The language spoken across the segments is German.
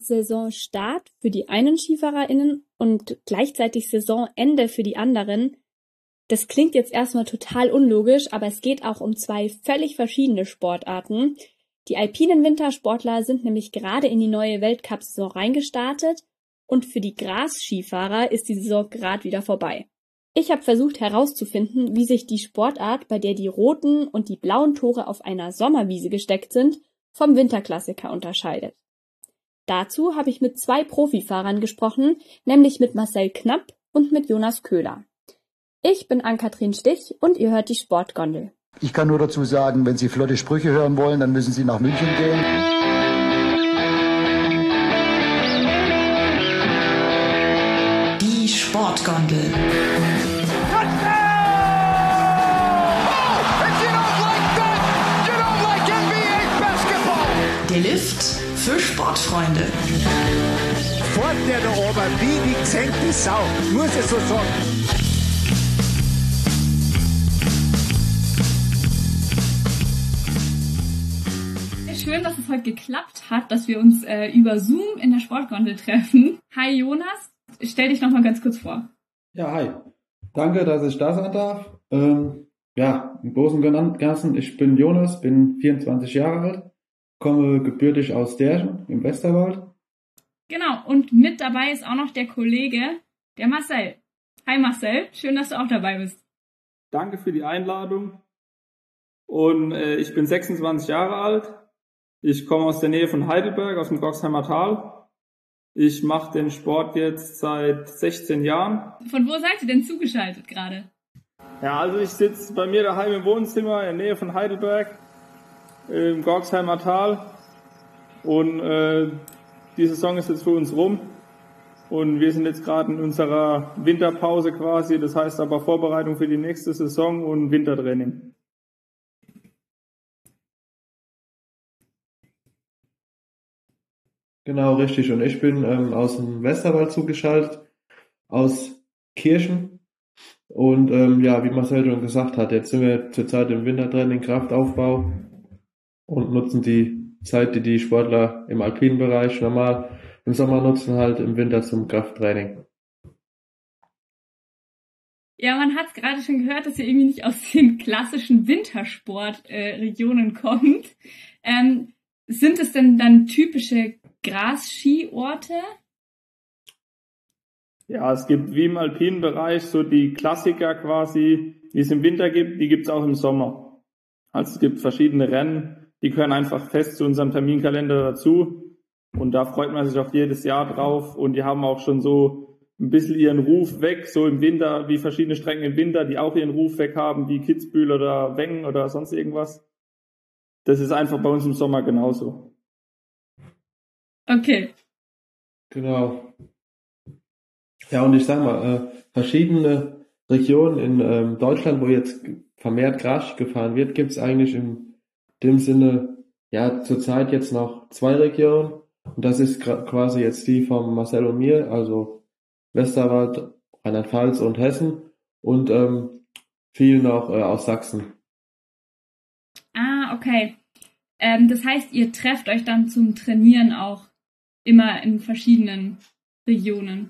Saisonstart für die einen SkifahrerInnen und gleichzeitig Saisonende für die anderen. Das klingt jetzt erstmal total unlogisch, aber es geht auch um zwei völlig verschiedene Sportarten. Die alpinen Wintersportler sind nämlich gerade in die neue Weltcup-Saison reingestartet und für die Gras-Skifahrer ist die Saison gerade wieder vorbei. Ich habe versucht herauszufinden, wie sich die Sportart, bei der die roten und die blauen Tore auf einer Sommerwiese gesteckt sind, vom Winterklassiker unterscheidet. Dazu habe ich mit zwei Profifahrern gesprochen, nämlich mit Marcel Knapp und mit Jonas Köhler. Ich bin Ann-Kathrin Stich und ihr hört die Sportgondel. Ich kann nur dazu sagen, wenn Sie flotte Sprüche hören wollen, dann müssen Sie nach München gehen. Die Sportgondel. Der Lift für Sportfreunde. Fort der da oben, wie die gesenkte Sau, muss ich so sagen. Schön, dass es heute geklappt hat, dass wir uns über Zoom in der Sportgondel treffen. Hi Jonas, stell dich noch mal ganz kurz vor. Ja, hi. Danke, dass ich da sein darf. Im Großen und Ganzen, ich bin Jonas, bin 24 Jahre alt, komme gebürtig aus Derchen im Westerwald. Genau, und mit dabei ist auch noch der Kollege, der Marcel. Hi Marcel, schön, dass du auch dabei bist. Danke für die Einladung. Und ich bin 26 Jahre alt. Ich komme aus der Nähe von Heidelberg, aus dem Goxheimer Tal. Ich mache den Sport jetzt seit 16 Jahren. Von wo seid ihr denn zugeschaltet gerade? Ja, also ich sitze bei mir daheim im Wohnzimmer in der Nähe von Heidelberg, im Goxheimer Tal. Und die Saison ist jetzt für uns rum. Und wir sind jetzt gerade in unserer Winterpause quasi. Das heißt aber Vorbereitung für die nächste Saison und Wintertraining. Genau, richtig. Und ich bin aus dem Westerwald zugeschaltet, aus Kirchen. Und wie Marcel schon gesagt hat, jetzt sind wir zurzeit im Wintertraining, Kraftaufbau und nutzen die Zeit, die Sportler im alpinen Bereich normal im Sommer nutzen, halt im Winter zum Krafttraining. Ja, man hat es gerade schon gehört, dass ihr irgendwie nicht aus den klassischen Wintersportregionen kommt. Sind es denn dann typische Gras-Skiorte? Ja, es gibt wie im alpinen Bereich so die Klassiker quasi, die es im Winter gibt, die gibt es auch im Sommer. Also es gibt verschiedene Rennen, die gehören einfach fest zu unserem Terminkalender dazu und da freut man sich auch jedes Jahr drauf und die haben auch schon so ein bisschen ihren Ruf weg, so im Winter, wie verschiedene Strecken im Winter, die auch ihren Ruf weg haben, wie Kitzbühel oder Wengen oder sonst irgendwas. Das ist einfach bei uns im Sommer genauso. Okay. Genau. Ja, und ich sag mal, verschiedene Regionen in Deutschland, wo jetzt vermehrt Gras gefahren wird, gibt es eigentlich in dem Sinne, ja, zurzeit jetzt noch zwei Regionen. Und das ist quasi jetzt die von Marcel und mir, also Westerwald, Rheinland-Pfalz und Hessen und viel noch aus Sachsen. Ah, okay. Das heißt, ihr trefft euch dann zum Trainieren auch immer in verschiedenen Regionen.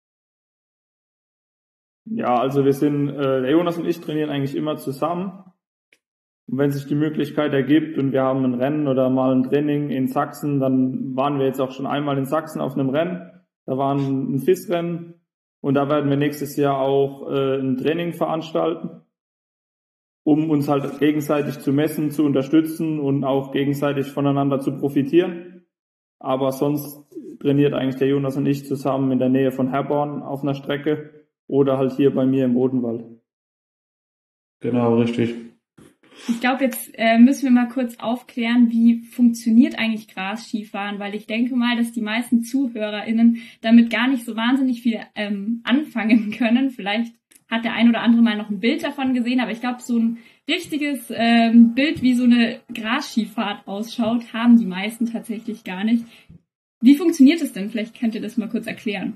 Ja, also der Jonas und ich trainieren eigentlich immer zusammen. Und wenn sich die Möglichkeit ergibt und wir haben ein Rennen oder mal ein Training in Sachsen, dann waren wir jetzt auch schon einmal in Sachsen auf einem Rennen. Da war ein FIS-Rennen und da werden wir nächstes Jahr auch ein Training veranstalten, um uns halt gegenseitig zu messen, zu unterstützen und auch gegenseitig voneinander zu profitieren. Aber sonst trainiert eigentlich der Jonas und ich zusammen in der Nähe von Herborn auf einer Strecke oder halt hier bei mir im Odenwald. Genau, richtig. Ich glaube, jetzt müssen wir mal kurz aufklären, wie funktioniert eigentlich Gras-Skifahren, weil ich denke mal, dass die meisten ZuhörerInnen damit gar nicht so wahnsinnig viel anfangen können. Vielleicht hat der ein oder andere mal noch ein Bild davon gesehen, aber ich glaube, so ein richtiges Bild, wie so eine Gras-Skifahrt ausschaut, haben die meisten tatsächlich gar nicht. Wie funktioniert es denn? Vielleicht könnt ihr das mal kurz erklären.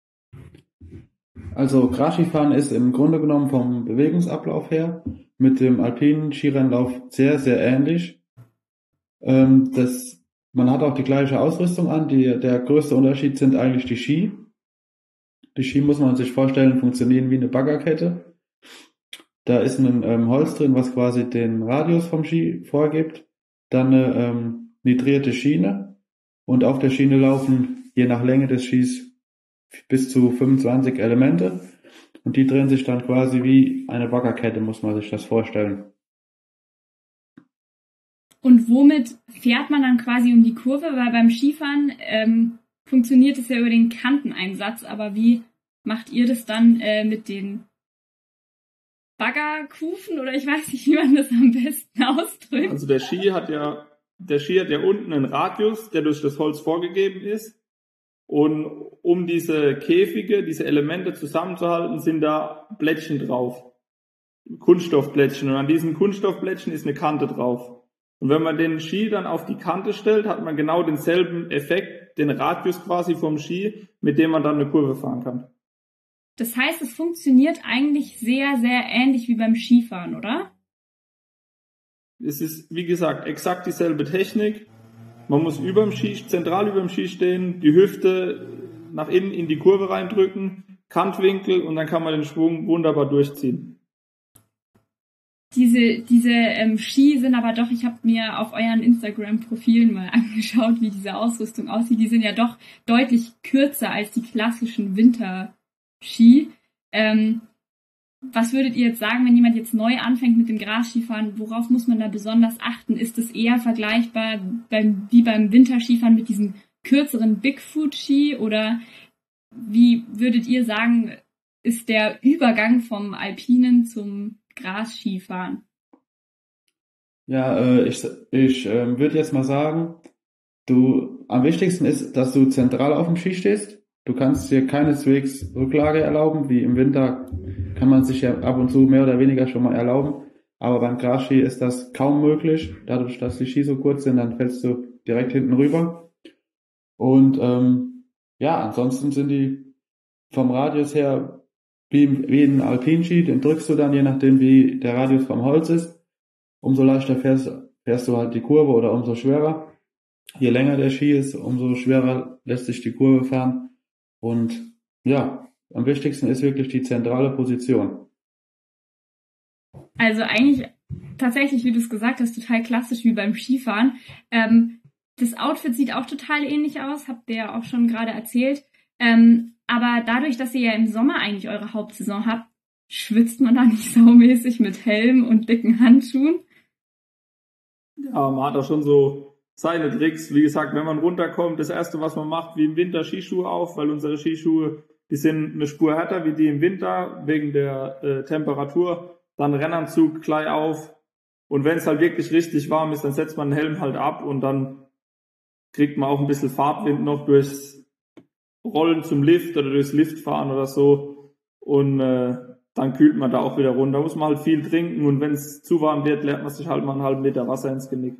Also Gras-Skifahren ist im Grunde genommen vom Bewegungsablauf her mit dem alpinen Skirennlauf sehr, sehr ähnlich. Das Man hat auch die gleiche Ausrüstung an. Der größte Unterschied sind eigentlich die Ski. Die Ski muss man sich vorstellen, funktionieren wie eine Baggerkette. Da ist ein Holz drin, was quasi den Radius vom Ski vorgibt. Dann eine nitrierte Schiene. Und auf der Schiene laufen je nach Länge des Skis bis zu 25 Elemente. Und die drehen sich dann quasi wie eine Baggerkette, muss man sich das vorstellen. Und womit fährt man dann quasi um die Kurve? Weil beim Skifahren funktioniert es ja über den Kanteneinsatz, aber wie macht ihr das dann mit den Baggerkufen oder ich weiß nicht, wie man das am besten ausdrückt? Also der Ski hat ja unten einen Radius, der durch das Holz vorgegeben ist. Und um diese Käfige, diese Elemente zusammenzuhalten, sind da Plättchen drauf. Kunststoffplättchen. Und an diesen Kunststoffplättchen ist eine Kante drauf. Und wenn man den Ski dann auf die Kante stellt, hat man genau denselben Effekt, den Radius quasi vom Ski, mit dem man dann eine Kurve fahren kann. Das heißt, es funktioniert eigentlich sehr, sehr ähnlich wie beim Skifahren, oder? Es ist, wie gesagt, exakt dieselbe Technik. Man muss zentral über dem Ski stehen, die Hüfte nach innen in die Kurve reindrücken, Kantwinkel und dann kann man den Schwung wunderbar durchziehen. Diese Ski sind aber doch, ich habe mir auf euren Instagram-Profilen mal angeschaut, wie diese Ausrüstung aussieht. Die sind ja doch deutlich kürzer als die klassischen Winterski. Was würdet ihr jetzt sagen, wenn jemand jetzt neu anfängt mit dem Grasskifahren? Worauf muss man da besonders achten? Ist es eher vergleichbar wie beim Winterskifahren mit diesen kürzeren Bigfoot-Ski? Oder wie würdet ihr sagen, ist der Übergang vom Alpinen zum Grasskifahren? Ja, ich würde jetzt mal sagen, am wichtigsten ist, dass du zentral auf dem Ski stehst. Du kannst dir keineswegs Rücklage erlauben, wie im Winter kann man sich ja ab und zu mehr oder weniger schon mal erlauben. Aber beim Grasski ist das kaum möglich. Dadurch, dass die Ski so kurz sind, dann fällst du direkt hinten rüber. Und ansonsten sind die vom Radius her wie ein Alpinski, den drückst du dann, je nachdem wie der Radius vom Holz ist. Umso leichter fährst du halt die Kurve oder umso schwerer. Je länger der Ski ist, umso schwerer lässt sich die Kurve fahren. Und ja, am wichtigsten ist wirklich die zentrale Position. Also eigentlich tatsächlich, wie du es gesagt hast, total klassisch wie beim Skifahren. Das Outfit sieht auch total ähnlich aus, habt ihr ja auch schon gerade erzählt. Aber dadurch, dass ihr ja im Sommer eigentlich eure Hauptsaison habt, schwitzt man da nicht saumäßig mit Helm und dicken Handschuhen? Ja, man hat auch schon so seine Tricks. Wie gesagt, wenn man runterkommt, das Erste, was man macht, wie im Winter Skischuhe auf, weil unsere Skischuhe, die sind eine Spur härter wie die im Winter, wegen der Temperatur. Dann Rennanzug gleich auf. Und wenn es halt wirklich richtig warm ist, dann setzt man den Helm halt ab und dann kriegt man auch ein bisschen Fahrtwind noch durchs Rollen zum Lift oder durchs Liftfahren oder so. Und dann kühlt man da auch wieder runter. Da muss man halt viel trinken und wenn es zu warm wird, leert man sich halt mal einen halben Liter Wasser ins Genick.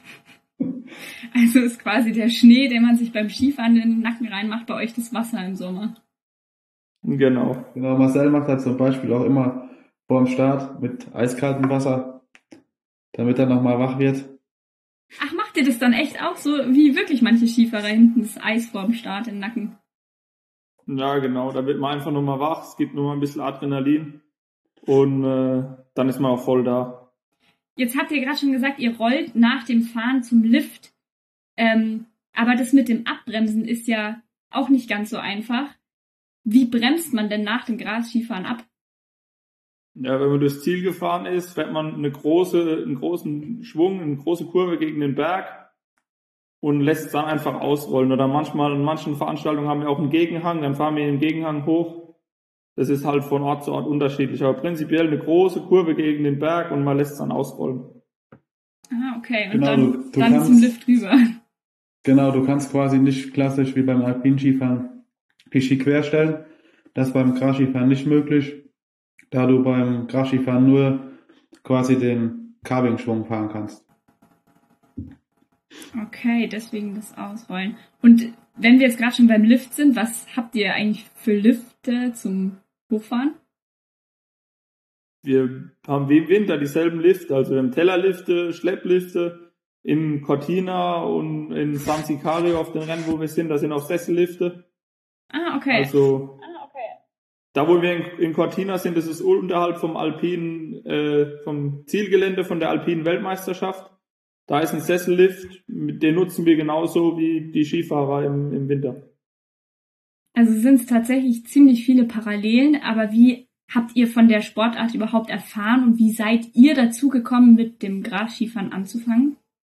Also ist quasi der Schnee, den man sich beim Skifahren in den Nacken reinmacht, bei euch das Wasser im Sommer. Genau. Genau, Marcel macht halt zum Beispiel auch immer vor dem Start mit eiskaltem Wasser, damit er nochmal wach wird. Ach, macht ihr das dann echt auch so, wie wirklich manche Skifahrer hinten das Eis vor dem Start im Nacken? Ja, genau. Da wird man einfach nochmal wach, es gibt nochmal ein bisschen Adrenalin und dann ist man auch voll da. Jetzt habt ihr gerade schon gesagt, ihr rollt nach dem Fahren zum Lift. Aber das mit dem Abbremsen ist ja auch nicht ganz so einfach. Wie bremst man denn nach dem Grasskifahren ab? Ja, wenn man durchs Ziel gefahren ist, fährt man einen großen Schwung, eine große Kurve gegen den Berg und lässt es dann einfach ausrollen. Oder manchmal, in manchen Veranstaltungen haben wir auch einen Gegenhang, dann fahren wir den Gegenhang hoch. Das ist halt von Ort zu Ort unterschiedlich, aber prinzipiell eine große Kurve gegen den Berg und man lässt es dann ausrollen. Ah, okay. Und Genau, dann du kannst, zum Lift rüber. Genau, du kannst quasi nicht klassisch wie beim Alpinskifahren die Ski querstellen. Das ist beim Grasskifahren nicht möglich, da du beim Grasskifahren nur quasi den Carving-Schwung fahren kannst. Okay, deswegen das Ausrollen. Und wenn wir jetzt gerade schon beim Lift sind, was habt ihr eigentlich für Lifte zum Hochfahren? Wir haben wie im Winter dieselben Lifte, also wir haben Tellerlifte, Schlepplifte, in Cortina und in San Sicario auf den Rennen, wo wir sind, da sind auch Sessellifte. Ah, okay. Also, da wo wir in Cortina sind, das ist unterhalb vom vom Zielgelände von der alpinen Weltmeisterschaft. Da ist ein Sessellift, den nutzen wir genauso wie die Skifahrer im Winter. Also sind es tatsächlich ziemlich viele Parallelen, aber wie habt ihr von der Sportart überhaupt erfahren und wie seid ihr dazu gekommen, mit dem Grasskifahren anzufangen?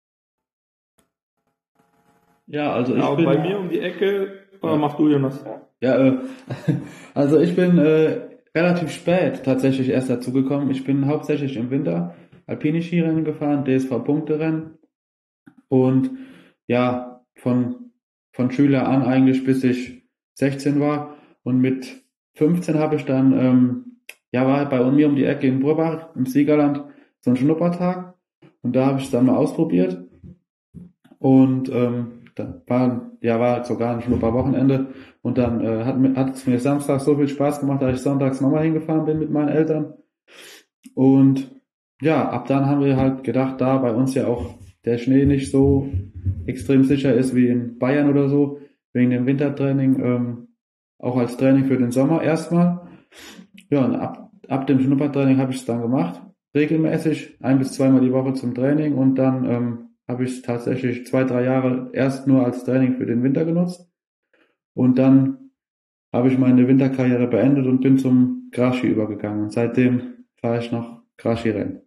Ja, also Genau, bei mir um die Ecke, oder mach du, Jonas? Ja, also ich bin relativ spät tatsächlich erst dazu gekommen. Ich bin hauptsächlich im Winter alpine Skirennen gefahren, DSV-Punkterennen und ja, von Schüler an eigentlich bis ich 16 war und mit 15 habe ich dann, war bei mir um die Ecke in Burbach im Siegerland so ein Schnuppertag und da habe ich es dann mal ausprobiert und da war sogar ein Schnupperwochenende und dann hat es mir samstags so viel Spaß gemacht, dass ich sonntags nochmal hingefahren bin mit meinen Eltern und ja, ab dann haben wir halt gedacht, da bei uns ja auch der Schnee nicht so extrem sicher ist wie in Bayern oder so, wegen dem Wintertraining, auch als Training für den Sommer erstmal. Ja, und ab dem Schnuppertraining habe ich es dann gemacht, regelmäßig, 1 bis 2 Mal die Woche zum Training und dann habe ich es tatsächlich 2-3 Jahre erst nur als Training für den Winter genutzt und dann habe ich meine Winterkarriere beendet und bin zum Grasski übergegangen und seitdem fahre ich noch Grasskirennen.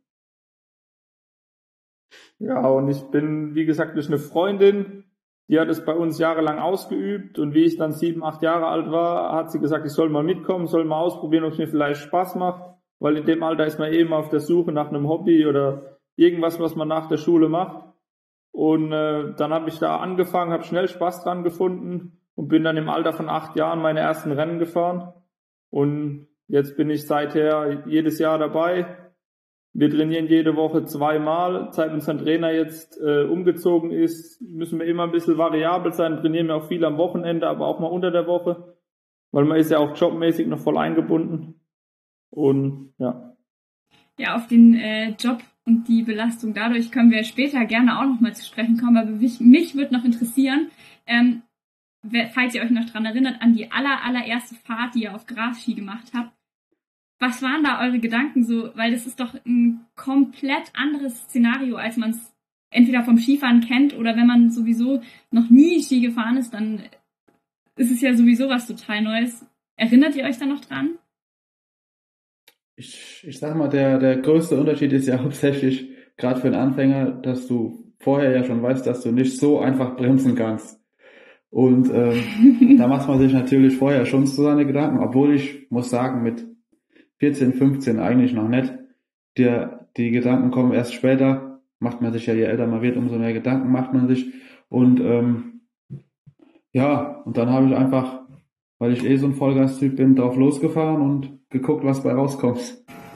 Ja, und ich bin, wie gesagt, durch eine Freundin, die hat es bei uns jahrelang ausgeübt und wie ich dann 7, 8 Jahre alt war, hat sie gesagt, ich soll mal mitkommen, soll mal ausprobieren, ob es mir vielleicht Spaß macht, weil in dem Alter ist man eben auf der Suche nach einem Hobby oder irgendwas, was man nach der Schule macht. Und dann habe ich da angefangen, habe schnell Spaß dran gefunden und bin dann im Alter von 8 Jahren meine ersten Rennen gefahren. Und jetzt bin ich seither jedes Jahr dabei. Wir trainieren jede Woche 2-mal. Seit unser Trainer jetzt umgezogen ist, müssen wir immer ein bisschen variabel sein. Trainieren wir auch viel am Wochenende, aber auch mal unter der Woche, weil man ist ja auch jobmäßig noch voll eingebunden. Und ja. Ja, auf den Job und die Belastung dadurch können wir später gerne auch nochmal zu sprechen kommen. Aber mich würde noch interessieren, falls ihr euch noch dran erinnert, an die allererste Fahrt, die ihr auf Grasski gemacht habt. Was waren da eure Gedanken so? Weil das ist doch ein komplett anderes Szenario, als man es entweder vom Skifahren kennt oder wenn man sowieso noch nie Ski gefahren ist, dann ist es ja sowieso was total Neues. Erinnert ihr euch da noch dran? Ich sag mal, der größte Unterschied ist ja hauptsächlich, gerade für einen Anfänger, dass du vorher ja schon weißt, dass du nicht so einfach bremsen kannst. Und da macht man sich natürlich vorher schon so seine Gedanken, obwohl ich muss sagen, mit 14, 15 eigentlich noch nicht. Die Gedanken kommen erst später, macht man sich ja, je älter man wird, umso mehr Gedanken macht man sich. Und und dann habe ich einfach, weil ich so ein Vollgas-Typ bin, drauf losgefahren und geguckt, was bei rauskommt.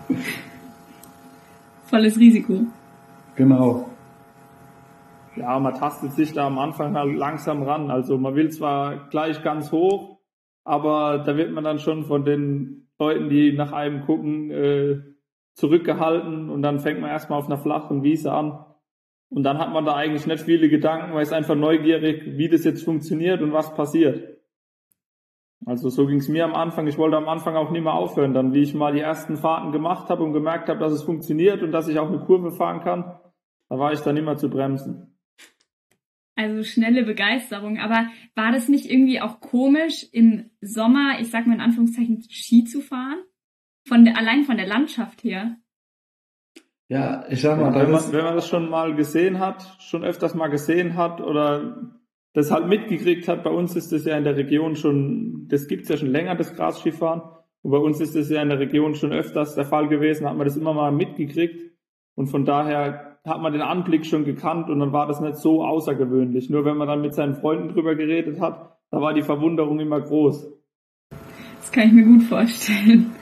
Volles Risiko. Genau. Ja, man tastet sich da am Anfang halt langsam ran. Also man will zwar gleich ganz hoch, aber da wird man dann schon von den Leuten, die nach einem gucken, zurückgehalten und dann fängt man erstmal auf einer flachen Wiese an. Und dann hat man da eigentlich nicht viele Gedanken, man ist einfach neugierig, wie das jetzt funktioniert und was passiert. Also so ging es mir am Anfang. Ich wollte am Anfang auch nicht mehr aufhören. Dann, wie ich mal die ersten Fahrten gemacht habe und gemerkt habe, dass es funktioniert und dass ich auch eine Kurve fahren kann, da war ich dann immer zu bremsen. Also schnelle Begeisterung. Aber war das nicht irgendwie auch komisch, im Sommer, ich sag mal in Anführungszeichen, Ski zu fahren? Allein von der Landschaft her? Ja, ich sag mal, wenn man das schon mal gesehen hat, schon öfters mal gesehen hat oder das halt mitgekriegt hat, bei uns ist das ja in der Region schon, das gibt's ja schon länger, das Grasskifahren. Und bei uns ist das ja in der Region schon öfters der Fall gewesen, hat man das immer mal mitgekriegt. Und von daher hat man den Anblick schon gekannt und dann war das nicht so außergewöhnlich. Nur wenn man dann mit seinen Freunden drüber geredet hat, da war die Verwunderung immer groß. Das kann ich mir gut vorstellen.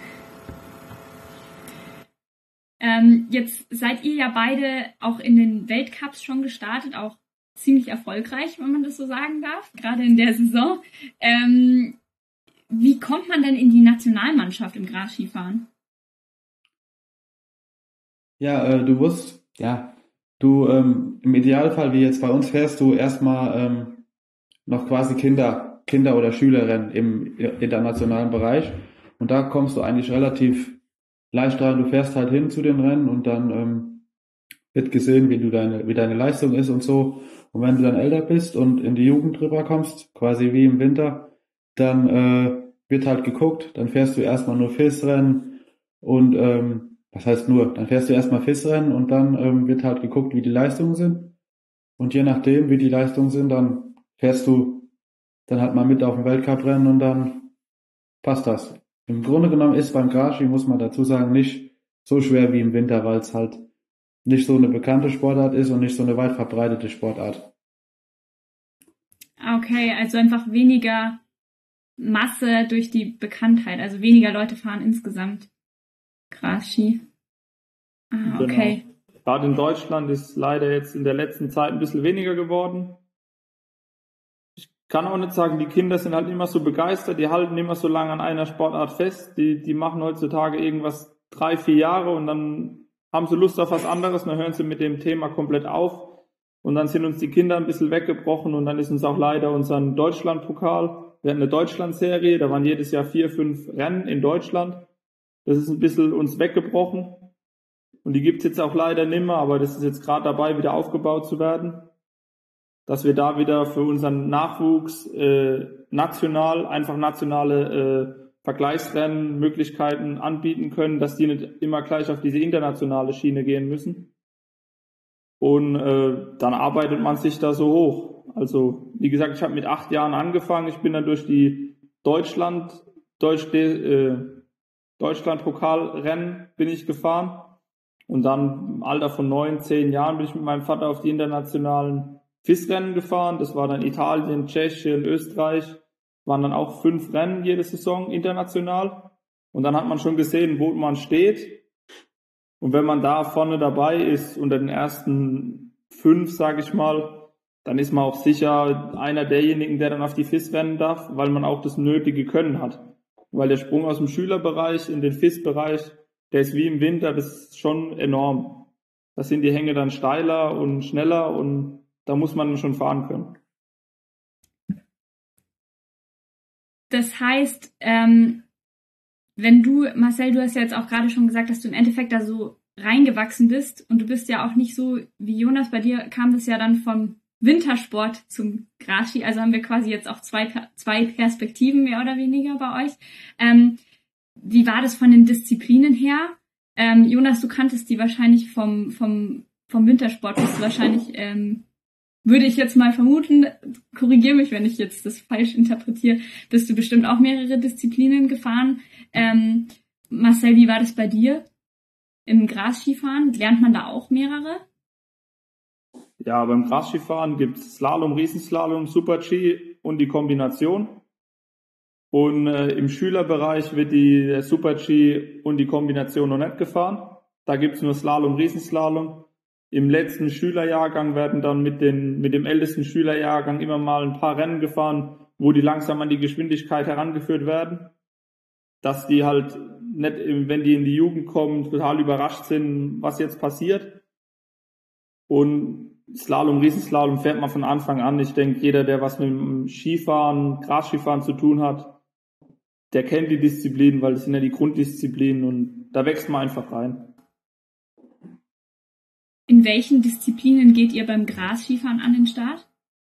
Jetzt seid ihr ja beide auch in den Weltcups schon gestartet, auch ziemlich erfolgreich, wenn man das so sagen darf, gerade in der Saison. Wie kommt man denn in die Nationalmannschaft im Grasskifahren? Ja, du im Idealfall, wie jetzt bei uns, fährst du erstmal noch quasi Kinder- oder Schülerrennen im internationalen Bereich. Und da kommst du eigentlich relativ leicht rein. Du fährst halt hin zu den Rennen und dann wird gesehen, wie deine Leistung ist und so. Und wenn du dann älter bist und in die Jugend drüber kommst, quasi wie im Winter, dann wird halt geguckt, dann fährst du erstmal nur FIS-Rennen und was heißt nur, dann fährst du erstmal FIS-Rennen und dann wird halt geguckt, wie die Leistungen sind. Und je nachdem, wie die Leistungen sind, dann fährst du dann halt mal mit auf dem Weltcuprennen und dann passt das. Im Grunde genommen ist beim Grasski, muss man dazu sagen, nicht so schwer wie im Winter, weil es halt nicht so eine bekannte Sportart ist und nicht so eine weit verbreitete Sportart. Okay, also einfach weniger Masse durch die Bekanntheit, also weniger Leute fahren insgesamt Grasski. Okay. Genau. Gerade in Deutschland ist leider jetzt in der letzten Zeit ein bisschen weniger geworden. Ich kann auch nicht sagen, die Kinder sind halt immer so begeistert, die halten immer so lange an einer Sportart fest, die machen heutzutage irgendwas 3-4 Jahre und dann haben sie Lust auf was anderes, dann hören sie mit dem Thema komplett auf und dann sind uns die Kinder ein bisschen weggebrochen und dann ist uns auch leider unser Deutschlandpokal, wir hatten eine Deutschlandserie, da waren jedes Jahr 4-5 Rennen in Deutschland, das ist ein bisschen uns weggebrochen und die gibt's jetzt auch leider nimmer, aber das ist jetzt gerade dabei, wieder aufgebaut zu werden, dass wir da wieder für unseren Nachwuchs nationale Vergleichsrennen, Möglichkeiten anbieten können, dass die nicht immer gleich auf diese internationale Schiene gehen müssen. Und dann arbeitet man sich da so hoch. Also wie gesagt, ich habe mit 8 Jahren angefangen. Ich bin dann durch die Deutschland-Pokalrennen bin ich gefahren. Und dann im Alter von 9, 10 Jahren bin ich mit meinem Vater auf die internationalen FIS-Rennen gefahren. Das war dann Italien, Tschechien, Österreich. Waren dann auch 5 Rennen jede Saison international. Und dann hat man schon gesehen, wo man steht. Und wenn man da vorne dabei ist, unter den ersten 5, sage ich mal, dann ist man auch sicher einer derjenigen, der dann auf die FIS rennen darf, weil man auch das nötige Können hat. Weil der Sprung aus dem Schülerbereich in den FIS-Bereich, der ist wie im Winter, das ist schon enorm. Da sind die Hänge dann steiler und schneller und da muss man schon fahren können. Das heißt, Marcel, du hast ja jetzt auch gerade schon gesagt, dass du im Endeffekt da so reingewachsen bist und du bist ja auch nicht so wie Jonas, bei dir kam das ja dann vom Wintersport zum Grasski, also haben wir quasi jetzt auch zwei Perspektiven mehr oder weniger bei euch. Wie war das von den Disziplinen her? Jonas, du kanntest die wahrscheinlich vom Wintersport, bist du wahrscheinlich, würde ich jetzt mal vermuten, korrigiere mich, wenn ich jetzt das falsch interpretiere, bist du bestimmt auch mehrere Disziplinen gefahren. Marcel, wie war das bei dir im Grasskifahren? Lernt man da auch mehrere? Ja, beim Grasskifahren gibt es Slalom, Riesenslalom, Super-G und die Kombination. Und im Schülerbereich wird der Super-G und die Kombination noch nicht gefahren. Da gibt es nur Slalom, Riesenslalom. Im letzten Schülerjahrgang werden dann mit dem ältesten Schülerjahrgang immer mal ein paar Rennen gefahren, wo die langsam an die Geschwindigkeit herangeführt werden. Dass die halt nicht, wenn die in die Jugend kommen, total überrascht sind, was jetzt passiert. Und Slalom, Riesenslalom fährt man von Anfang an. Ich denke, jeder, der was mit dem Skifahren, Grasskifahren zu tun hat, der kennt die Disziplinen, weil das sind ja die Grunddisziplinen und da wächst man einfach rein. In welchen Disziplinen geht ihr beim Grasskifahren an den Start?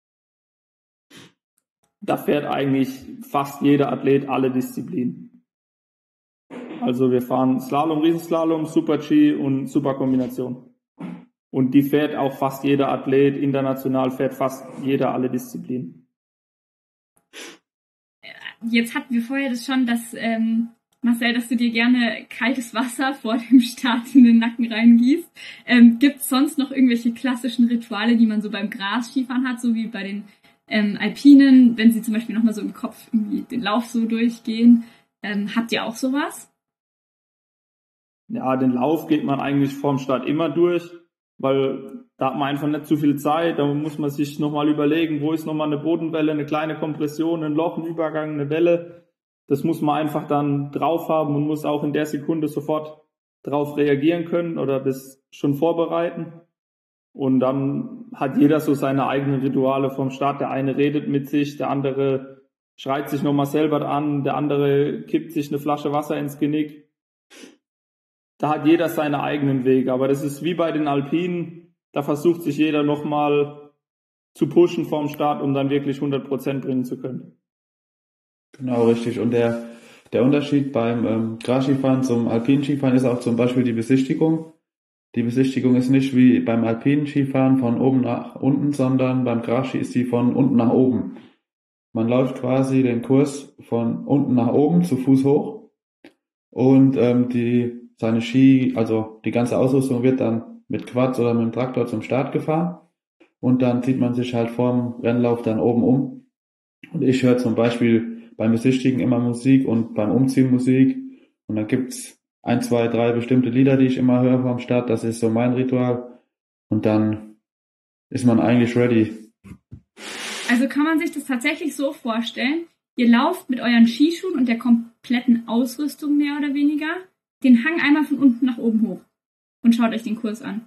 Da fährt eigentlich fast jeder Athlet alle Disziplinen. Also wir fahren Slalom, Riesenslalom, Super-G und Superkombination. Und die fährt auch fast jeder Athlet, international fährt fast jeder alle Disziplinen. Jetzt hatten wir vorher das schon, dass Marcel, dass du dir gerne kaltes Wasser vor dem Start in den Nacken reingießt. Gibt es sonst noch irgendwelche klassischen Rituale, die man so beim Grasskifahren hat, so wie bei den Alpinen, wenn sie zum Beispiel nochmal so im Kopf irgendwie den Lauf so durchgehen? Habt ihr auch sowas? Ja, den Lauf geht man eigentlich vorm Start immer durch, weil da hat man einfach nicht zu viel Zeit. Da muss man sich nochmal überlegen, wo ist nochmal eine Bodenwelle, eine kleine Kompression, ein Loch, ein Übergang, eine Welle. Das muss man einfach dann drauf haben und muss auch in der Sekunde sofort drauf reagieren können oder das schon vorbereiten. Und dann hat jeder so seine eigenen Rituale vom Start. Der eine redet mit sich, der andere schreit sich nochmal selber an, der andere kippt sich eine Flasche Wasser ins Genick. Da hat jeder seine eigenen Wege. Aber das ist wie bei den Alpinen, da versucht sich jeder nochmal zu pushen vorm Start, um dann wirklich 100% bringen zu können. Genau, richtig. Und der Unterschied beim Grasskifahren zum Alpinskifahren ist auch zum Beispiel die Besichtigung. Die Besichtigung ist nicht wie beim Alpinskifahren von oben nach unten, sondern beim Grasski ist sie von unten nach oben. Man läuft quasi den Kurs von unten nach oben zu Fuß hoch und seine Ski, also die ganze Ausrüstung wird dann mit Quads oder mit dem Traktor zum Start gefahren und dann zieht man sich halt vorm Rennlauf dann oben um. Und ich höre zum Beispiel beim Besichtigen immer Musik und beim Umziehen Musik und dann gibt's 1, 2, 3 bestimmte Lieder, die ich immer höre vorm Start. Das ist so mein Ritual und dann ist man eigentlich ready. Also kann man sich das tatsächlich so vorstellen, ihr lauft mit euren Skischuhen und der kompletten Ausrüstung mehr oder weniger den Hang einmal von unten nach oben hoch und schaut euch den Kurs an.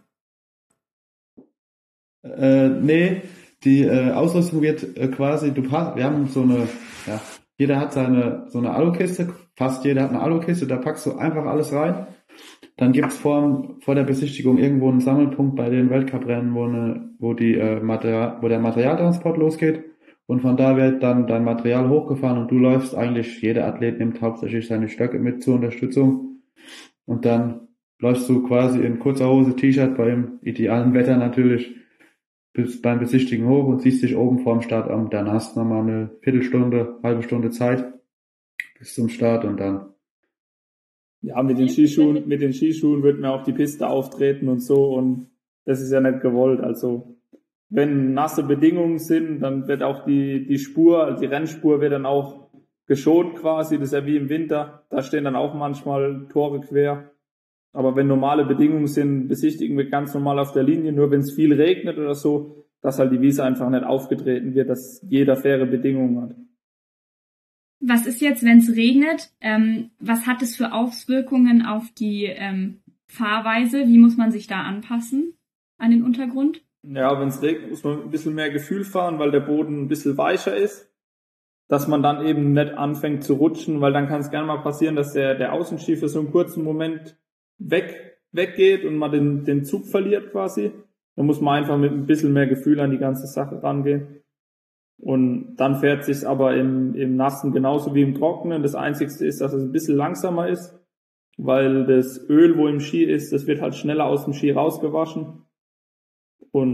Nee, die Ausrüstung wird quasi, wir haben so eine, ja, jeder hat so eine Alukiste, fast jeder hat eine Alukiste, da packst du einfach alles rein. Dann gibt's vor der Besichtigung irgendwo einen Sammelpunkt bei den Weltcuprennen, wo der Materialtransport losgeht. Und von da wird dann dein Material hochgefahren und du läufst eigentlich, jeder Athlet nimmt hauptsächlich seine Stöcke mit zur Unterstützung. Und dann läufst du quasi in kurzer Hose, T-Shirt beim idealen Wetter natürlich bis beim Besichtigen hoch und ziehst dich oben vorm Start an. Dann hast du nochmal eine Viertelstunde, halbe Stunde Zeit bis zum Start und dann. Ja, mit den Skischuhen wird man auf die Piste auftreten und so und das ist ja nicht gewollt. Also wenn nasse Bedingungen sind, dann wird auch die Spur, also die Rennspur wird dann auch geschont quasi. Das ist ja wie im Winter. Da stehen dann auch manchmal Tore quer. Aber wenn normale Bedingungen sind, besichtigen wir ganz normal auf der Linie. Nur wenn es viel regnet oder so, dass halt die Wiese einfach nicht aufgetreten wird, dass jeder faire Bedingungen hat. Was ist jetzt, wenn es regnet? Was hat es für Auswirkungen auf die Fahrweise? Wie muss man sich da anpassen an den Untergrund? Ja, wenn es regnet, muss man ein bisschen mehr Gefühl fahren, weil der Boden ein bisschen weicher ist. Dass man dann eben nicht anfängt zu rutschen, weil dann kann es gerne mal passieren, dass der Außenski für so einen kurzen Moment weggeht und man den Zug verliert quasi. Da muss man einfach mit ein bisschen mehr Gefühl an die ganze Sache rangehen. Und dann fährt sich's aber im Nassen genauso wie im Trockenen. Das Einzigste ist, dass es ein bisschen langsamer ist, weil das Öl, wo im Ski ist, das wird halt schneller aus dem Ski rausgewaschen. Und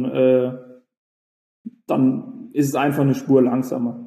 dann ist es einfach eine Spur langsamer.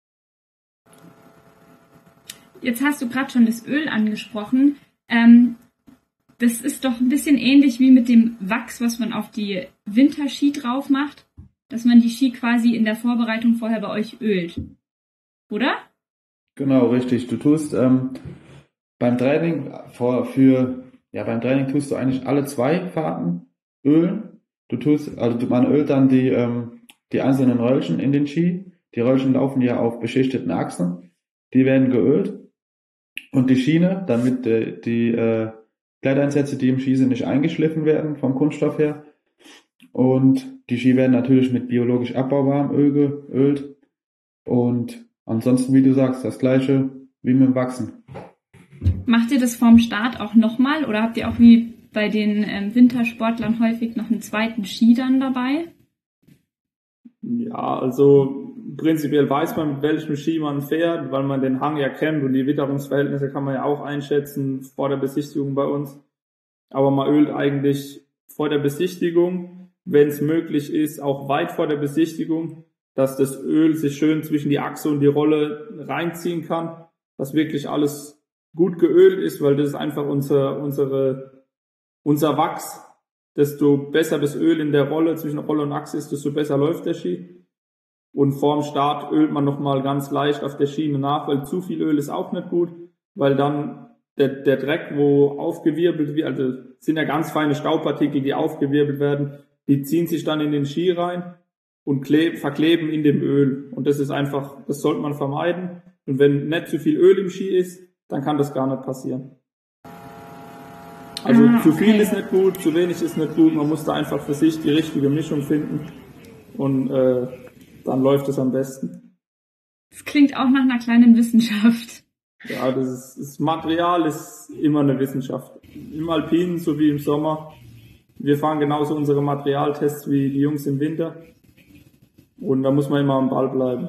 Jetzt hast du gerade schon das Öl angesprochen. Das ist doch ein bisschen ähnlich wie mit dem Wachs, was man auf die Winterski drauf macht, dass man die Ski quasi in der Vorbereitung vorher bei euch ölt, oder? Genau, richtig. Du tust beim Training beim Training tust du eigentlich alle 2 Fahrten ölen. Man ölt dann die einzelnen Röllchen in den Ski. Die Röllchen laufen ja auf beschichteten Achsen. Die werden geölt. Und die Schiene, damit die Gleiteinsätze, die im Ski sind, nicht eingeschliffen werden vom Kunststoff her. Und die Ski werden natürlich mit biologisch abbaubarem Öl geölt. Und ansonsten, wie du sagst, das gleiche wie mit dem Wachsen. Macht ihr das vorm Start auch nochmal oder habt ihr auch wie bei den Wintersportlern häufig noch einen zweiten Ski dann dabei? Ja, also prinzipiell weiß man, mit welchem Ski man fährt, weil man den Hang ja kennt und die Witterungsverhältnisse kann man ja auch einschätzen vor der Besichtigung bei uns. Aber man ölt eigentlich vor der Besichtigung, wenn es möglich ist, auch weit vor der Besichtigung, dass das Öl sich schön zwischen die Achse und die Rolle reinziehen kann, dass wirklich alles gut geölt ist, weil das ist einfach unser Wachs. Desto besser das Öl in der Rolle, zwischen Rolle und Achse ist, desto besser läuft der Ski. Und vorm Start ölt man nochmal ganz leicht auf der Schiene nach, weil zu viel Öl ist auch nicht gut, weil dann der Dreck, wo aufgewirbelt wird, also sind ja ganz feine Staubpartikel, die aufgewirbelt werden, die ziehen sich dann in den Ski rein und verkleben in dem Öl. Und das ist einfach, das sollte man vermeiden. Und wenn nicht zu viel Öl im Ski ist, dann kann das gar nicht passieren. Also zu viel okay. ist nicht gut, zu wenig ist nicht gut. Man muss da einfach für sich die richtige Mischung finden und dann läuft es am besten. Das klingt auch nach einer kleinen Wissenschaft. Ja, das Material ist immer eine Wissenschaft. Im Alpinen sowie im Sommer. Wir fahren genauso unsere Materialtests wie die Jungs im Winter. Und da muss man immer am Ball bleiben.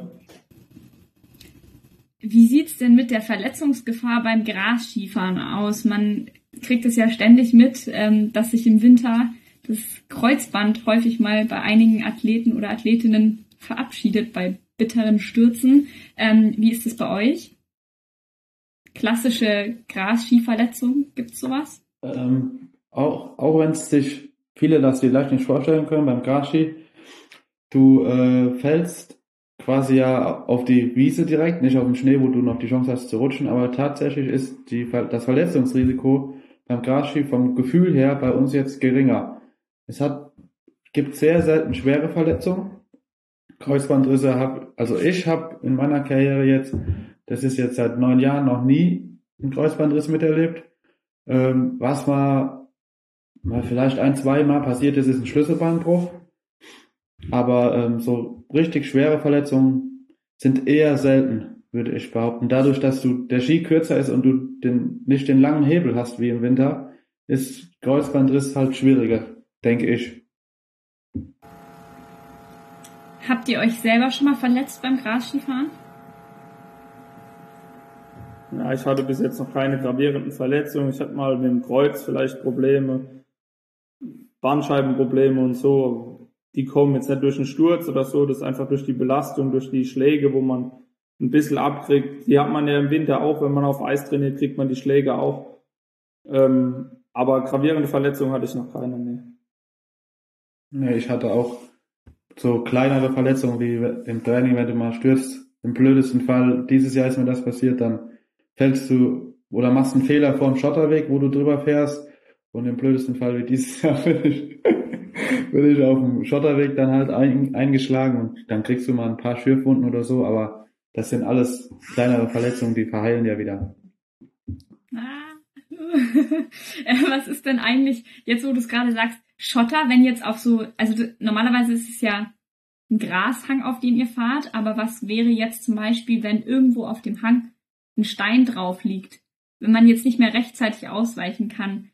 Wie sieht's denn mit der Verletzungsgefahr beim Grasskifahren aus? Man kriegt es ja ständig mit, dass sich im Winter das Kreuzband häufig mal bei einigen Athleten oder Athletinnen verabschiedet bei bitteren Stürzen. Wie ist es bei euch? Klassische Grasskiverletzung, gibt's sowas? Auch wenn es sich viele das vielleicht nicht vorstellen können beim Grasski, du fällst quasi ja auf die Wiese direkt, nicht auf den Schnee, wo du noch die Chance hast zu rutschen, aber tatsächlich ist das Verletzungsrisiko beim Grasski vom Gefühl her bei uns jetzt geringer. Gibt sehr selten schwere Verletzungen. Kreuzbandrisse ich habe in meiner Karriere jetzt, das ist jetzt seit 9 Jahren, noch nie einen Kreuzbandriss miterlebt. Was mal vielleicht 1-2 Mal passiert ist ein Schlüsselbeinbruch. Aber so richtig schwere Verletzungen sind eher selten, würde ich behaupten. Dadurch, dass der Ski kürzer ist und du nicht den langen Hebel hast wie im Winter, ist Kreuzbandriss halt schwieriger, denke ich. Habt ihr euch selber schon mal verletzt beim Grasskifahren? Ja, ich hatte bis jetzt noch keine gravierenden Verletzungen. Ich hatte mal mit dem Kreuz vielleicht Probleme, Bandscheibenprobleme und so. Die kommen jetzt nicht durch einen Sturz oder so, das ist einfach durch die Belastung, durch die Schläge, wo man ein bisschen abkriegt. Die hat man ja im Winter auch, wenn man auf Eis trainiert, kriegt man die Schläge auch. Aber gravierende Verletzungen hatte ich noch keine, nee. Nee, ich hatte auch so kleinere Verletzungen wie im Training, wenn du mal stürzt. Im blödesten Fall, dieses Jahr ist mir das passiert, dann fällst du oder machst einen Fehler vor dem Schotterweg, wo du drüber fährst. Und im blödesten Fall wie dieses Jahr bin ich auf dem Schotterweg dann halt eingeschlagen und dann kriegst du mal ein paar Schürfwunden oder so, aber das sind alles kleinere Verletzungen, die verheilen ja wieder. Was ist denn eigentlich, jetzt wo du es gerade sagst, Schotter, wenn jetzt auch so, also normalerweise ist es ja ein Grashang, auf dem ihr fahrt, aber was wäre jetzt zum Beispiel, wenn irgendwo auf dem Hang ein Stein drauf liegt, wenn man jetzt nicht mehr rechtzeitig ausweichen kann,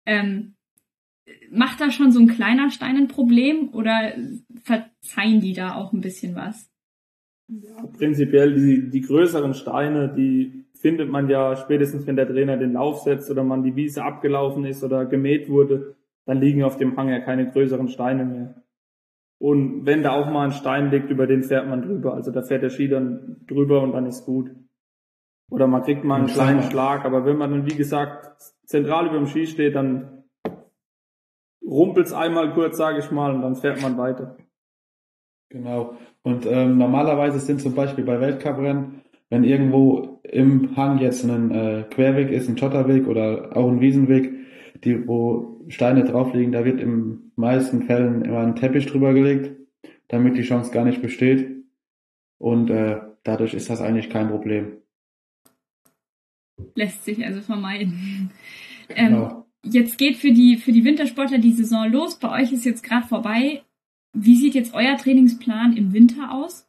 macht da schon so ein kleiner Stein ein Problem oder verzeihen die da auch ein bisschen was? Ja, prinzipiell die größeren Steine, die findet man ja spätestens, wenn der Trainer den Lauf setzt oder man die Wiese abgelaufen ist oder gemäht wurde, dann liegen auf dem Hang ja keine größeren Steine mehr. Und wenn da auch mal ein Stein liegt, über den fährt man drüber. Also da fährt der Ski dann drüber und dann ist gut. Oder man kriegt mal einen kleinen Schlag, aber wenn man dann, wie gesagt, zentral über dem Ski steht, dann rumpelt's einmal kurz, sage ich mal, und dann fährt man weiter. Genau. Und normalerweise sind zum Beispiel bei Weltcuprennen, wenn irgendwo im Hang jetzt ein Querweg ist, ein Schotterweg oder auch ein Wiesenweg, wo Steine drauf liegen, da wird in meisten Fällen immer ein Teppich drüber gelegt, damit die Chance gar nicht besteht. Und dadurch ist das eigentlich kein Problem. Lässt sich also vermeiden. Genau. Jetzt geht für die Wintersportler die Saison los. Bei euch ist jetzt gerade vorbei. Wie sieht jetzt euer Trainingsplan im Winter aus?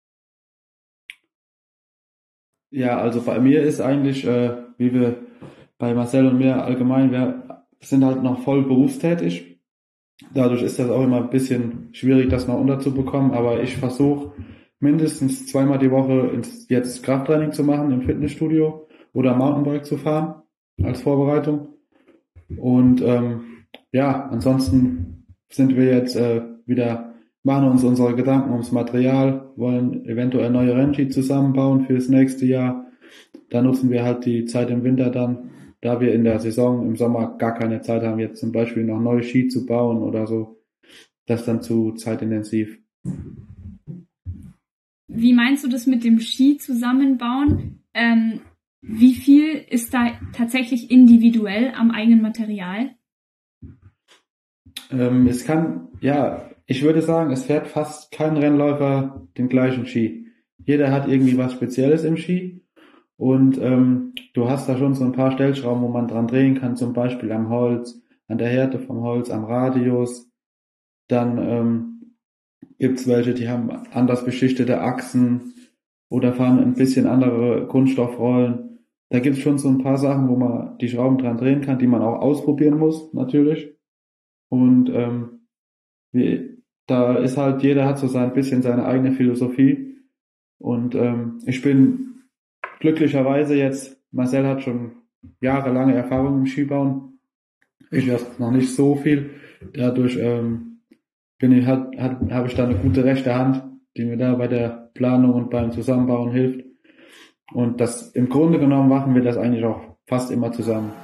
Ja, also bei mir ist eigentlich, wie wir bei Marcel und mir allgemein, wir sind halt noch voll berufstätig. Dadurch ist das auch immer ein bisschen schwierig, das noch unterzubekommen. Aber ich versuche mindestens 2-mal die Woche jetzt Krafttraining zu machen im Fitnessstudio oder Mountainbike zu fahren als Vorbereitung. Und ansonsten sind wir jetzt machen uns unsere Gedanken ums Material, wollen eventuell neue Rennski zusammenbauen fürs nächste Jahr. Da nutzen wir halt die Zeit im Winter dann, da wir in der Saison im Sommer gar keine Zeit haben, jetzt zum Beispiel noch neue Ski zu bauen oder so. Das ist dann zu zeitintensiv. Wie meinst du das mit dem Ski zusammenbauen? Wie viel ist da tatsächlich individuell am eigenen Material? Ich würde sagen, es fährt fast kein Rennläufer den gleichen Ski. Jeder hat irgendwie was Spezielles im Ski Und du hast da schon so ein paar Stellschrauben, wo man dran drehen kann, zum Beispiel am Holz, an der Härte vom Holz, am Radius. Dann gibt's welche, die haben anders beschichtete Achsen oder fahren ein bisschen andere Kunststoffrollen. Da gibt's schon so ein paar Sachen, wo man die Schrauben dran drehen kann, die man auch ausprobieren muss, natürlich. Und da ist halt, jeder hat so ein bisschen seine eigene Philosophie. Und ich bin glücklicherweise jetzt, Marcel hat schon jahrelange Erfahrung im Skibauen. Ich erst noch nicht so viel. Dadurch habe ich da eine gute rechte Hand, die mir da bei der Planung und beim Zusammenbauen hilft. Und das im Grunde genommen machen wir das eigentlich auch fast immer zusammen.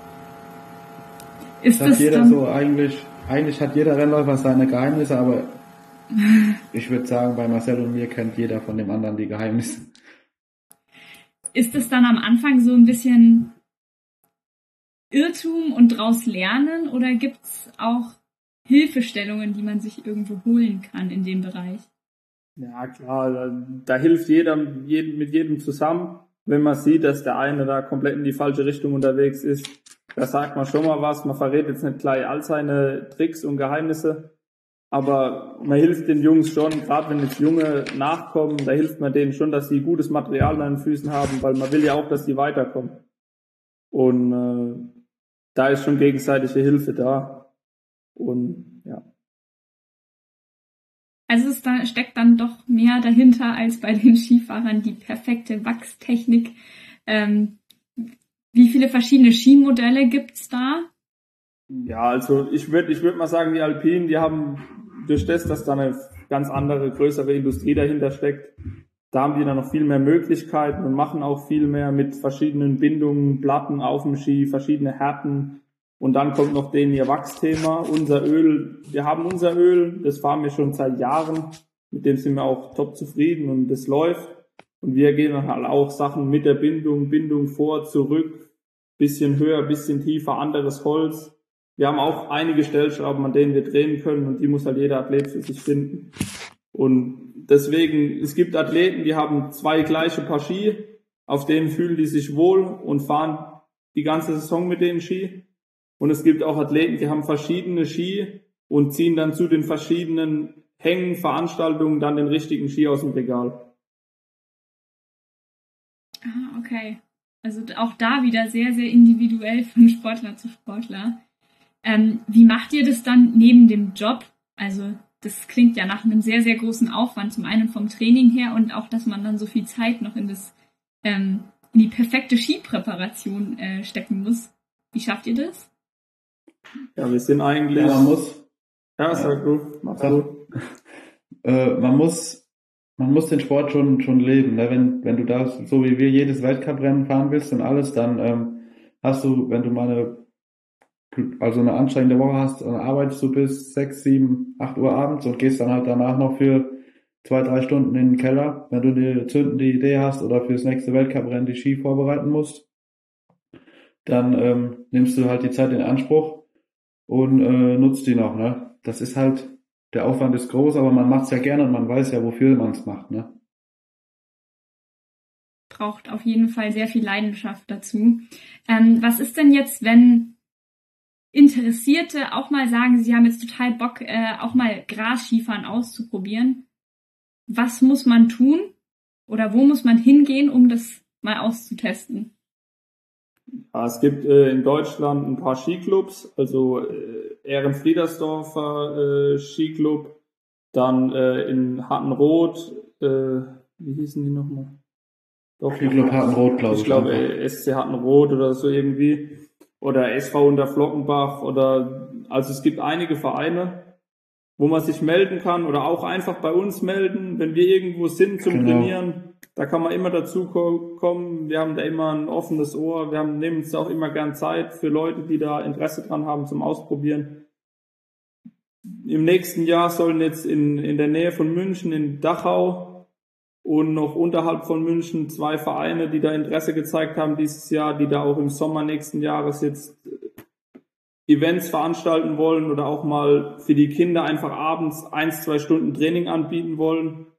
Ist das das jeder dann so eigentlich hat jeder Rennläufer seine Geheimnisse, aber ich würde sagen, bei Marcel und mir kennt jeder von dem anderen die Geheimnisse. Ist es dann am Anfang so ein bisschen Irrtum und draus lernen oder gibt's auch Hilfestellungen, die man sich irgendwo holen kann in dem Bereich? Ja, klar, da hilft jeder mit jedem zusammen. Wenn man sieht, dass der eine da komplett in die falsche Richtung unterwegs ist, da sagt man schon mal was. Man verrät jetzt nicht gleich all seine Tricks und Geheimnisse, aber man hilft den Jungs schon, gerade wenn jetzt Junge nachkommen, da hilft man denen schon, dass sie gutes Material an den Füßen haben, weil man will ja auch, dass die weiterkommen. Und da ist schon gegenseitige Hilfe da. Und ja. Also steckt dann doch mehr dahinter als bei den Skifahrern die perfekte Wachstechnik. Wie viele verschiedene Skimodelle gibt's da? Ja, also ich würd mal sagen, die Alpinen, die haben durch das, dass da eine ganz andere, größere Industrie dahinter steckt, da haben die dann noch viel mehr Möglichkeiten und machen auch viel mehr mit verschiedenen Bindungen, Platten auf dem Ski, verschiedene Härten. Und dann kommt noch denen ihr Wachsthema, unser Öl. Wir haben unser Öl, das fahren wir schon seit Jahren. Mit dem sind wir auch top zufrieden und das läuft. Und wir gehen dann halt auch Sachen mit der Bindung vor, zurück, bisschen höher, bisschen tiefer, anderes Holz. Wir haben auch einige Stellschrauben, an denen wir drehen können und die muss halt jeder Athlet für sich finden. Und deswegen, es gibt Athleten, die haben 2 gleiche Paar Ski, auf denen fühlen die sich wohl und fahren die ganze Saison mit den Ski. Und es gibt auch Athleten, die haben verschiedene Ski und ziehen dann zu den verschiedenen Hängen, Veranstaltungen dann den richtigen Ski aus dem Regal. Ah, okay. Also auch da wieder sehr, sehr individuell von Sportler zu Sportler. Wie macht ihr das dann neben dem Job? Also das klingt ja nach einem sehr, sehr großen Aufwand, zum einen vom Training her und auch, dass man dann so viel Zeit noch in die perfekte Skipräparation stecken muss. Wie schafft ihr das? Ja, wir sind eigentlich... Ja, man muss... Ja, sag du, mach's gut. Man muss den Sport schon leben. Ne? Wenn du da so wie wir jedes Weltcuprennen fahren willst und alles, dann hast du, wenn du mal eine anstrengende Woche hast, dann arbeitest du bis 6, 7, 8 Uhr abends und gehst dann halt danach noch für 2, 3 Stunden in den Keller, wenn du eine zündende Idee hast oder fürs nächste Weltcuprennen die Ski vorbereiten musst. Dann nimmst du halt die Zeit in Anspruch und nutzt die noch. Ne? Das ist halt, der Aufwand ist groß, aber man macht es ja gerne und man weiß ja, wofür man es macht. Ne? Braucht auf jeden Fall sehr viel Leidenschaft dazu. Was ist denn jetzt, wenn Interessierte auch mal sagen, sie haben jetzt total Bock, auch mal Gras-Skifahren auszuprobieren? Was muss man tun oder wo muss man hingehen, um das mal auszutesten? Ja, es gibt in Deutschland ein paar Skiclubs, also Ehrenfriedersdorfer Skiclub, dann in Hartenroth, wie hießen die nochmal? Doch, Skiclub Hartenroth, glaube ich. Ich glaube SC Hartenroth oder so irgendwie. Oder SV Unterflockenbach also es gibt einige Vereine, wo man sich melden kann oder auch einfach bei uns melden, wenn wir irgendwo sind zum Trainieren. Da kann man immer dazu kommen. Wir haben da immer ein offenes Ohr. Nehmen uns auch immer gern Zeit für Leute, die da Interesse dran haben zum Ausprobieren. Im nächsten Jahr sollen jetzt in der Nähe von München, in Dachau und noch unterhalb von München 2 Vereine, die da Interesse gezeigt haben dieses Jahr, die da auch im Sommer nächsten Jahres jetzt Events veranstalten wollen oder auch mal für die Kinder einfach abends 1, 2 Stunden Training anbieten wollen.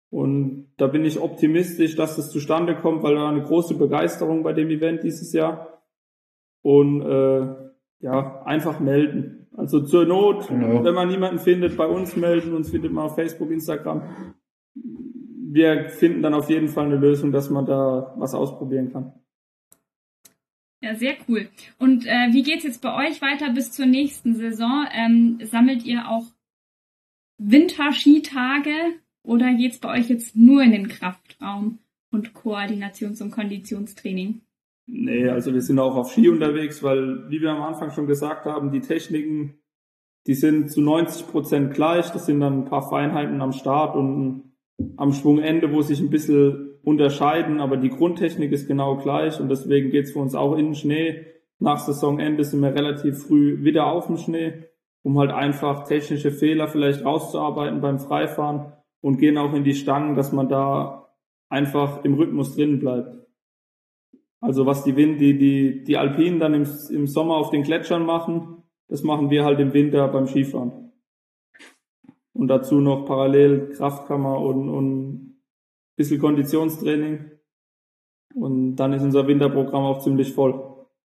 Und da bin ich optimistisch, dass das zustande kommt, weil da eine große Begeisterung bei dem Event dieses Jahr. Und einfach melden. Also zur Not, wenn man niemanden findet, bei uns melden, uns findet man auf Facebook, Instagram. Wir finden dann auf jeden Fall eine Lösung, dass man da was ausprobieren kann. Ja, sehr cool. Und wie geht's jetzt bei euch weiter bis zur nächsten Saison? Sammelt ihr auch Winterskitage oder geht's bei euch jetzt nur in den Kraftraum und Koordinations- und Konditionstraining? Nee, also wir sind auch auf Ski unterwegs, weil, wie wir am Anfang schon gesagt haben, die Techniken, die sind zu 90% gleich. Das sind dann ein paar Feinheiten am Start und am Schwungende, wo sich ein bisschen unterscheiden, aber die Grundtechnik ist genau gleich und deswegen geht's für uns auch in den Schnee. Nach Saisonende sind wir relativ früh wieder auf dem Schnee, um halt einfach technische Fehler vielleicht rauszuarbeiten beim Freifahren und gehen auch in die Stangen, dass man da einfach im Rhythmus drin bleibt. Also was die Alpinen dann im Sommer auf den Gletschern machen, das machen wir halt im Winter beim Skifahren. Und dazu noch parallel Kraftkammer und ein bisschen Konditionstraining. Und dann ist unser Winterprogramm auch ziemlich voll.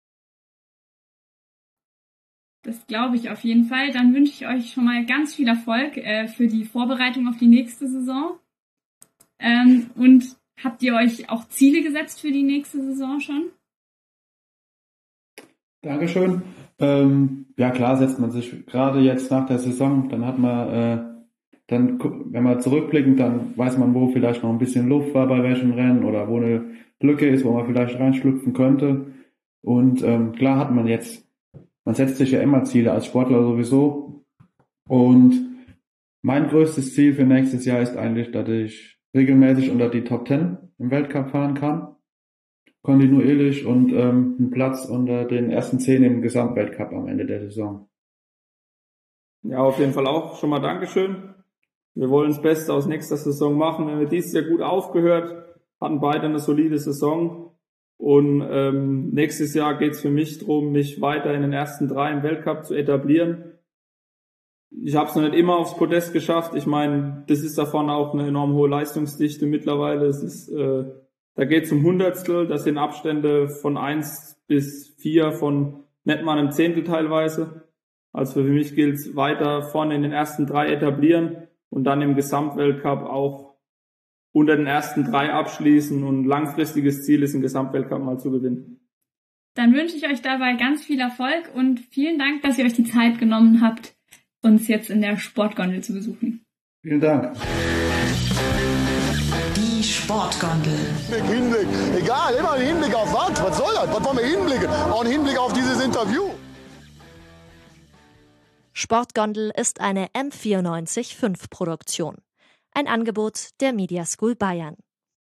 Das glaube ich auf jeden Fall. Dann wünsche ich euch schon mal ganz viel Erfolg für die Vorbereitung auf die nächste Saison. Und habt ihr euch auch Ziele gesetzt für die nächste Saison schon? Dankeschön. Ja, klar setzt man sich gerade jetzt nach der Saison, dann hat man, wenn man zurückblickend, dann weiß man, wo vielleicht noch ein bisschen Luft war bei welchen Rennen oder wo eine Lücke ist, wo man vielleicht reinschlüpfen könnte. Und klar hat man jetzt, man setzt sich ja immer Ziele als Sportler sowieso. Und mein größtes Ziel für nächstes Jahr ist eigentlich, dass ich regelmäßig unter die Top 10 im Weltcup fahren kann. Kontinuierlich und einen Platz unter den ersten 10 im Gesamtweltcup am Ende der Saison. Ja, auf jeden Fall auch schon mal Dankeschön. Wir wollen das Beste aus nächster Saison machen. Wir haben dieses Jahr gut aufgehört, hatten beide eine solide Saison. Und nächstes Jahr geht es für mich darum, mich weiter in den ersten 3 im Weltcup zu etablieren. Ich habe es noch nicht immer aufs Podest geschafft. Ich meine, das ist davon auch eine enorm hohe Leistungsdichte mittlerweile. Es ist, da geht es um Hundertstel. Das sind Abstände von 1 bis 4 von nicht mal einem Zehntel teilweise. Also für mich gilt es weiter vorne in den ersten 3 etablieren und dann im Gesamtweltcup auch unter den ersten 3 abschließen. Und langfristiges Ziel ist, den Gesamtweltcup mal zu gewinnen. Dann wünsche ich euch dabei ganz viel Erfolg und vielen Dank, dass ihr euch die Zeit genommen habt, uns jetzt in der Sportgondel zu besuchen. Vielen Dank. Die Sportgondel. Hinblick. Egal, immer ein Hinblick auf was? Was soll das? Was wollen wir hinblicken? Auch ein Hinblick auf dieses Interview. Sportgondel ist eine M94.5 Produktion. Ein Angebot der Media School Bayern.